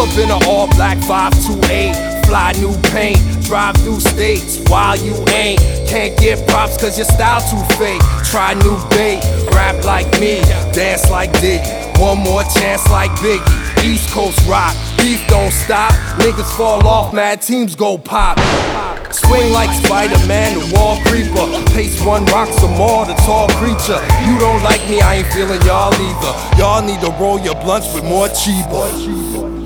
up in an all-black 528. Fly new paint, drive through states while you ain't. Can't get props cause your style too fake. Try new bait, rap like me, dance like Diggy. One more chance like Biggie. East Coast rock, beef don't stop. Niggas fall off, mad teams go pop. Swing like Spider-Man, the wall creeper. Taste one rock some more, the tall creature. You don't like me, I ain't feeling y'all either. Y'all need to roll your blunts with more cheaper.